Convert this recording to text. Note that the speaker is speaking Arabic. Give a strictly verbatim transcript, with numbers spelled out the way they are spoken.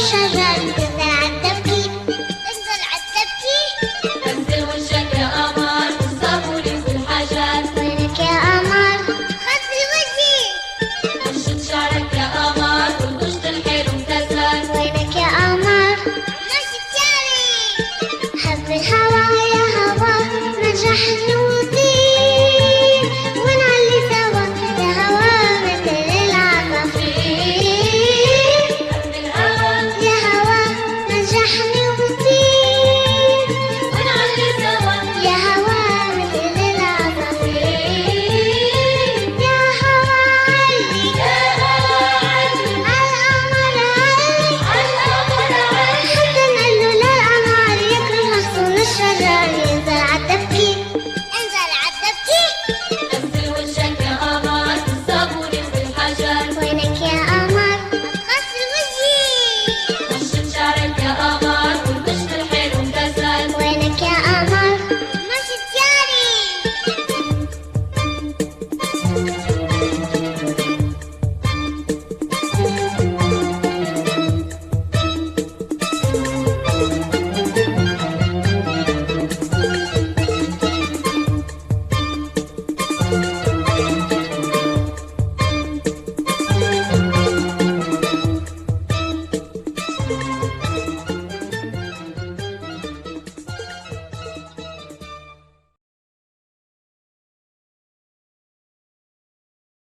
الشجر تنزل عالدبكة تنزل عالدبكة غسل وجهك يا قمر بالصابون والحجر وينك يا قمر غسل وجهي رشة شعرك يا قمر والقشط الحلو امتزج وينك يا قمر مشي شعري حب الهوا يا هوا نجحني وطير ونعلي سوا يا هوا مثل العصافير حب الهوا يا هوا نجحني وطير ونعلي سوا يا هوا مثل العصافير يا هوا علي يا هوا علي عالقمر علي عالقمر علي حتى نقله للقمر يكره غصون الشجر ينزل عالدبكة انزل عالدبكة غسل وجهك يا قمر بالصابون والحجر وينك يا قمر غسل وجهي رشة شعرك يا قمر والقشط الحلو امتزج وينك يا قمر مشي شعري